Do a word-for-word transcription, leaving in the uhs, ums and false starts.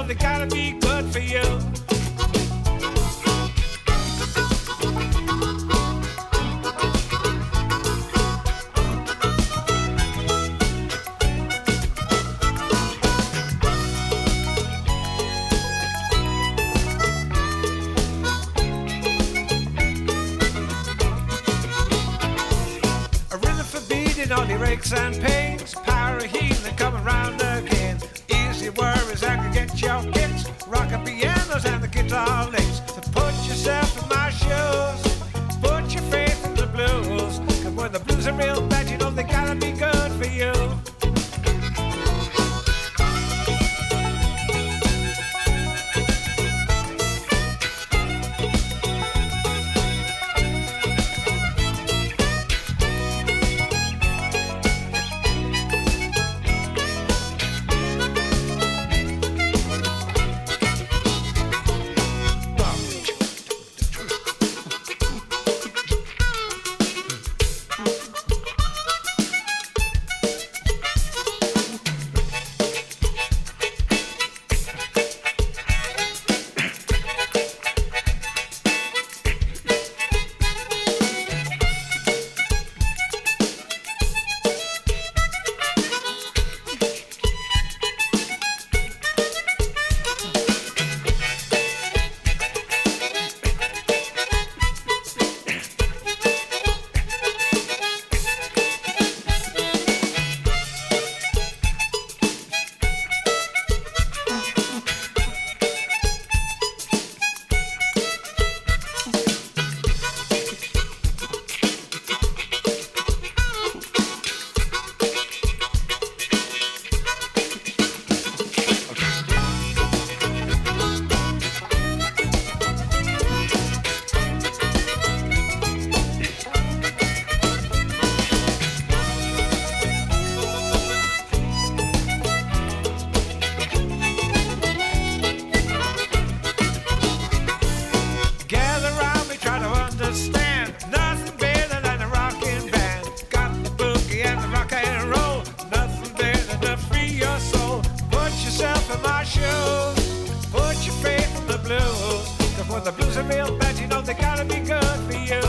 they gotta be good for you. All the aches and pains, power of healing coming round again. Easy worries, I can get your kicks, rockin' pianos and the guitar licks. So put yourself in my shoes, put your faith in the blues. Cause when the blues are real bad, you know they gotta be good for you. Put your faith in the blues, cause when the blues are real bad, you know they gotta be good for you.